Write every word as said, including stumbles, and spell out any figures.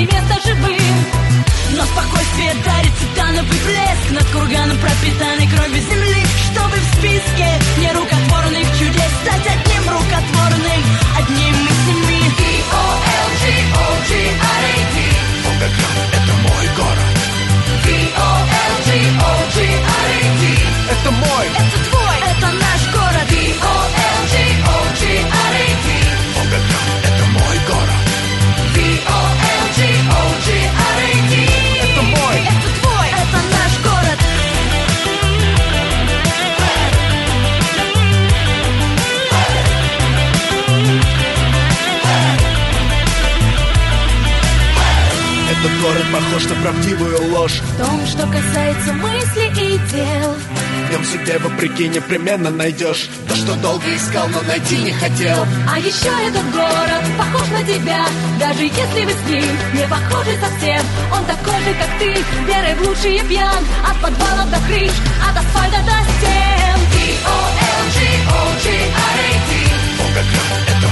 не место живым. Но спокойствие дарит титановый блеск над курганом пропитанной кровью земли, чтобы в списке нерукотворных чудес стать одним рукотворным, одним из семи. ди о эл джи о джи ар эй ди. Волгоград — это мой город. ди о эл джи о джи ар эй ди. Это мой, это твой, это наш город. ди о эл джи о джи ар эй ди. Волгоград — это мой город. ди о эл джи о джи ар эй ди. Это мой, это твой, это наш город. этот город похож на правдивую ложь. В том, что касается мыслей и дел, В нем всегда вопреки непременно найдешь то, что долго искал, но найти не хотел. а еще этот город похож на тебя. Даже если вы с ним не похожи совсем, он такой же, как ты, верой в лучшие пьян. От подвалов до крыш, от асфальта до стен. ди о эл джи о джи ар эй ди. Волгоград — это